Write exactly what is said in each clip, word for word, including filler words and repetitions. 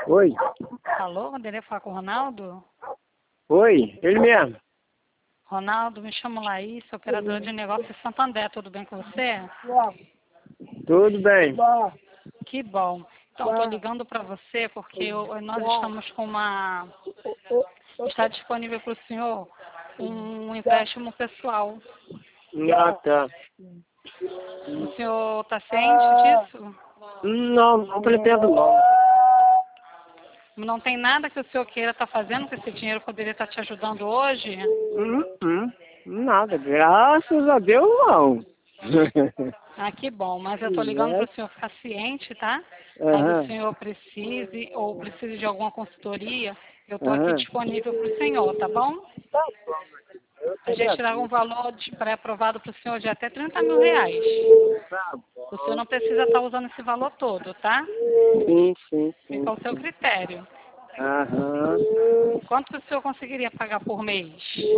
Oi. Alô, poderia falar com o Ronaldo? Oi, ele mesmo. Ronaldo, me chamo Laís, sou operadora de negócio em Santander, tudo bem com você? Tudo bem. Que bom. Então, estou ligando para você porque eu- nós estamos com uma... Está disponível para o senhor um empréstimo pessoal. Ah, tá. O senhor está ciente disso? Não, não pretendo não. Não tem nada que o senhor queira estar fazendo com esse dinheiro, poderia estar te ajudando hoje? Hum, hum, nada, graças a Deus não. Ah, que bom, mas eu estou ligando para o senhor ficar ciente, tá? Caso o Aham, senhor precise ou precise de alguma consultoria, eu estou aqui aham. disponível para o senhor, tá bom? A gente dá um valor de pré-aprovado para o senhor de até trinta mil reais. O senhor não precisa estar usando esse valor todo, tá? Sim, sim, sim. Fica ao seu critério. Aham. Quanto que o senhor conseguiria pagar por mês?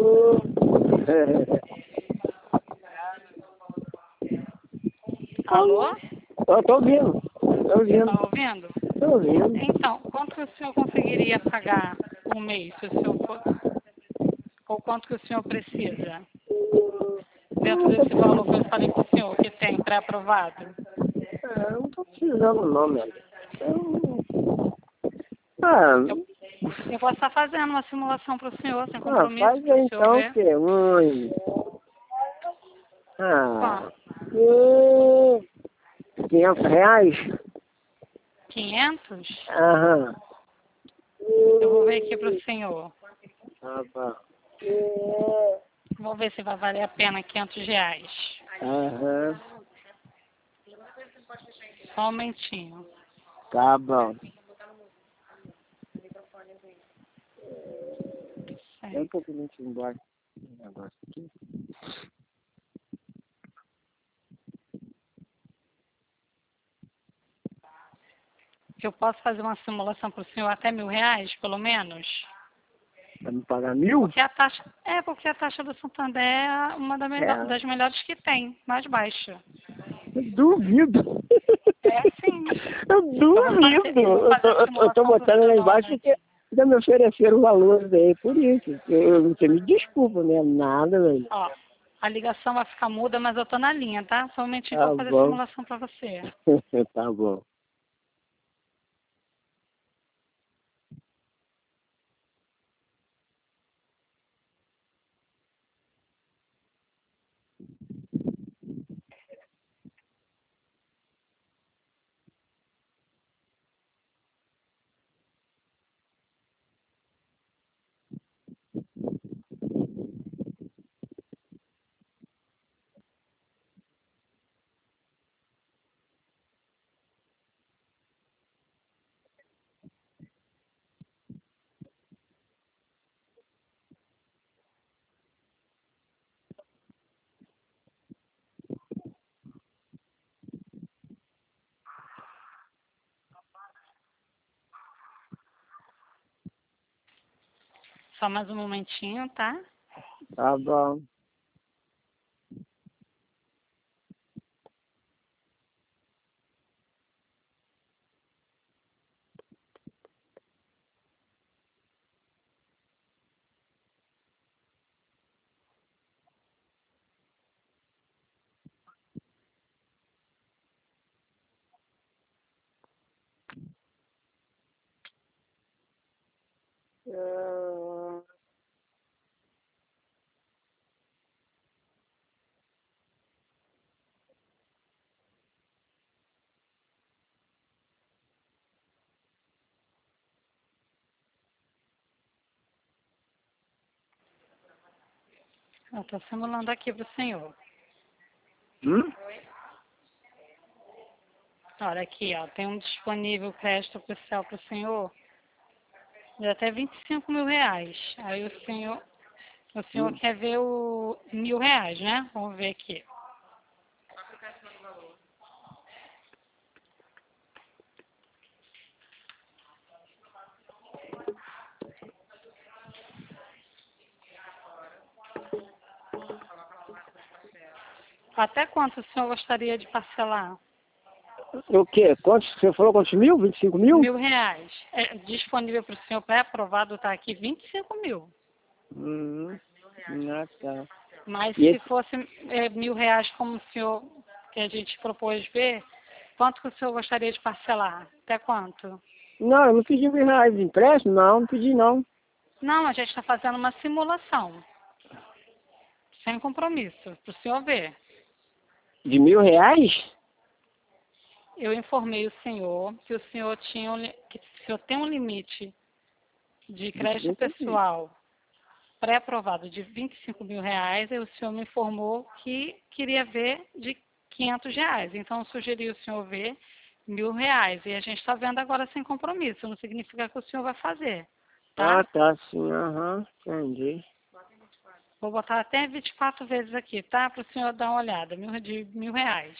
Alô? Eu tô ouvindo, tô ouvindo, Está ouvindo? tô ouvindo. Então, quanto que o senhor conseguiria pagar por mês, se o senhor for, ou quanto que o senhor precisa? Dentro desse valor que eu falei para o senhor, que tem pré-aprovado. Ah, eu não tô precisando não, meu amigo. Eu- Ah, Eu, eu posso estar fazendo uma simulação para o senhor, sem ah, compromisso, faz para o aí senhor então ver. que é uns... Ah, Quanto? hum, quinhentos reais? quinhentos? Aham. Eu vou ver aqui para o senhor. Tá bom. Vou ver se vai valer a pena quinhentos reais. Aham. Só um momentinho. Tá bom. É um Certo. pouquinho antes de ir embora. Um negócio aqui. Eu posso fazer uma simulação para o senhor até mil reais, pelo menos? Vai me pagar mil? Porque a taxa. É, porque a taxa do Santander é uma da melhor- É. das melhores que tem, mais baixa. Eu duvido. É sim. Eu Eu vou fazer, duvido. eu vou Eu tô, fazer a eu tô, eu tô simulação para o botando senhor lá dar uma embaixo porque olhadinha. ainda me ofereceram valores aí, por isso. Eu, você me desculpa, né? Nada, velho. Ó, a ligação vai ficar muda, mas eu tô na linha, tá? Só um momentinho que eu Tá vou fazer a bom. simulação para você. Tá bom. Só mais um momentinho, tá? Tá bom. Ah, Eu tô simulando aqui pro senhor. Hum? Olha aqui, ó, tem um disponível crédito especial pro senhor de até vinte e cinco mil reais. Aí o senhor, o senhor Hum. quer ver o mil reais, né? Vamos ver aqui. Até quanto o senhor gostaria de parcelar? O quê? Quantos? Você falou quantos mil? vinte e cinco mil? Mil reais. É, disponível para o senhor pré-aprovado está aqui vinte e cinco mil. Hum, ah, tá. Mas E se esse... fosse é, mil reais como o senhor, que a gente propôs ver, quanto que o senhor gostaria de parcelar? Até quanto? Não, eu não pedi mil reais de empréstimo, não, não pedi não. Não, a gente está fazendo uma simulação. Sem compromisso, para o senhor ver. De mil reais? Eu informei o senhor que o senhor tinha um, li- que o senhor tem um limite de crédito pessoal pré-aprovado de vinte e cinco mil reais, e o senhor me informou que queria ver de quinhentos reais. Então, eu sugeri o senhor ver mil reais. E a gente está vendo agora sem compromisso. Não significa que o senhor vai fazer, Ah, tá? tá, sim, aham, entendi. Vou botar até vinte e quatro vezes aqui, tá? Para o senhor dar uma olhada. Mil, de mil reais.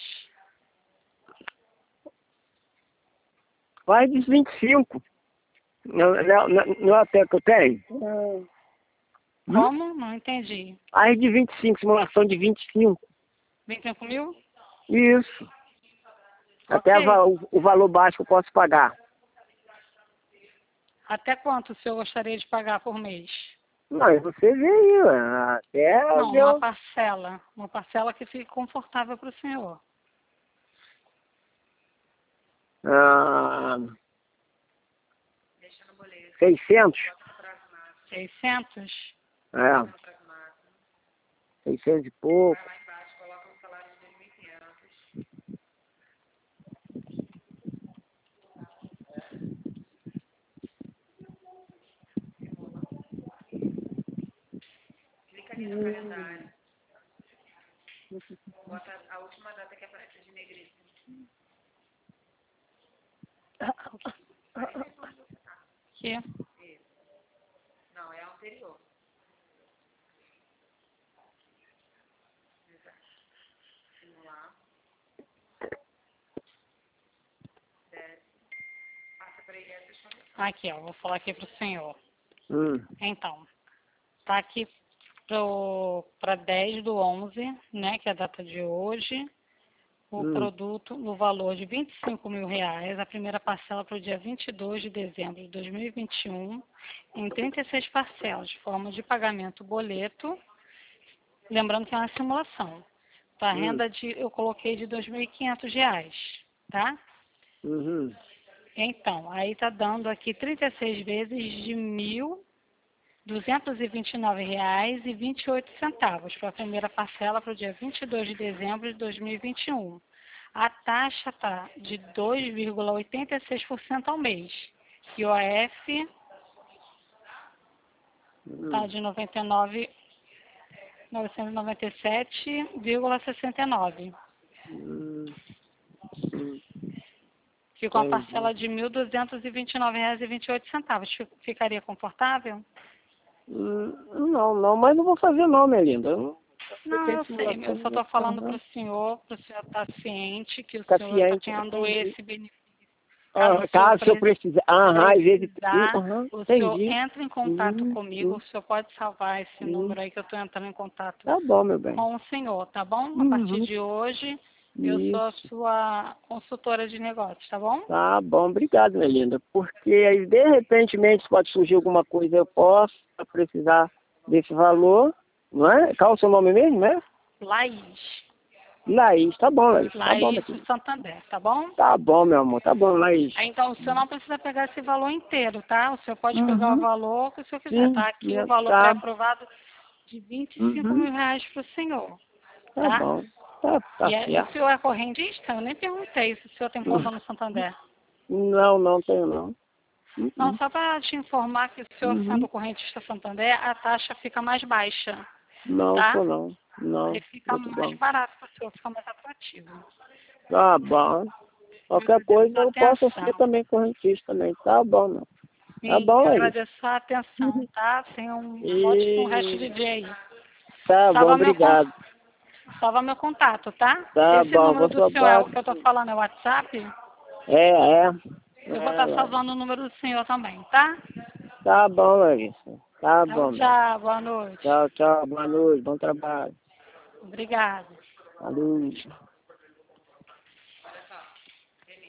Faz de vinte e cinco. Não, não, não, não é até que eu tenho? Hum? Como? Não entendi. Faz de vinte e cinco, simulação de vinte e cinco. vinte e cinco mil? Isso. Até Ok. va- o, o valor baixo que eu posso pagar. Até quanto o senhor gostaria de pagar por mês? Não, você vê aí, ué, até Não, uma deu... parcela. Uma parcela que fique confortável para o senhor. Ah, seiscentos. seiscentos? É. Seiscentos e pouco. Hum. Que? Aqui, ó. Vou falar aqui para o senhor. Hum. Então, tá aqui para dez do onze, né? Que é a data de hoje. O Hum. produto no valor de vinte e cinco mil reais, a primeira parcela para o dia vinte e dois de dezembro de dois mil e vinte e um, em trinta e seis parcelas, de forma de pagamento boleto, lembrando que é uma simulação. Para a Hum. renda de, eu coloquei de dois mil e quinhentos reais, tá? Uhum. Então, aí está dando aqui trinta e seis vezes de mil duzentos e vinte e nove reais e vinte e oito centavos para a primeira parcela para o dia vinte e dois de dezembro de dois mil e vinte e um. A taxa está de dois vírgula oitenta e seis por cento ao mês. E o A F está Hum. de noventa e nove mil novecentos e noventa e sete vírgula sessenta e nove. Hum. Hum. Ficou uma Entendi. parcela de mil duzentos e vinte e nove reais e vinte e oito centavos. Ficaria confortável? Hum, Não, não, mas não vou fazer não, minha linda. Eu não... Não, Tem eu sei, eu só simulação. estou falando para Aham. o senhor, para o senhor estar ciente que o Tá senhor está ciente, tendo entendi. esse benefício. Caso Ah, o senhor caso se eu pre- precisar. Aham, às vezes. precisar, Aham, o senhor entendi. entra em contato Hum, comigo, hum, o senhor pode salvar esse hum. número aí que eu estou entrando em contato Tá bom, meu bem. com o senhor, tá bom? A partir Uhum. de hoje, eu sou a Isso. sua consultora de negócios, tá bom? Tá bom, obrigado, minha linda. Porque aí, de repentemente, pode surgir alguma coisa, eu posso precisar desse valor, não é? Qual é o seu nome mesmo, né? Laís. Laís, tá bom, Laís. Tá bom, Laís meu filho. Santander, tá bom? Tá bom, meu amor. Tá bom, Laís. Aí, então, o senhor não precisa pegar esse valor inteiro, tá? O senhor pode pegar o Uhum. valor que o senhor quiser. Sim, Tá aqui o minha- valor tá. pré-aprovado de vinte e cinco Uhum. mil reais para o senhor, Tá tá? bom. Tá, tá E, é- e o certo. senhor é correntista? Eu nem perguntei se o senhor tem conta no Santander. Não, não tenho não. Não, Uhum. só para te informar que o senhor Uhum. sendo correntista Santander, a taxa fica mais baixa, Não, tá? tô não. Aí Não, fica muito mais bom. barato para o senhor, fica mais atrativo. Tá bom. Eu Qualquer agradeço coisa a eu posso ser atenção. também correntista também. Tá bom, não. Tá Sim, bom, eu Laís? agradeço a atenção, Uhum. tá? Tenha um ótimo resto E de dia aí. tá bom, Salva meu, con- obrigado. salva meu contato, tá? Tá Esse bom, número vou do senhor é salvar. o que eu tô falando, é o WhatsApp? É, é. Eu vou É, estar Laís. salvando o número do senhor também, tá? Tá bom, Laís. Tá Tchau, bom, meu. tchau, boa noite. Tchau, tchau. Boa noite. Bom trabalho. Obrigada. Valeu.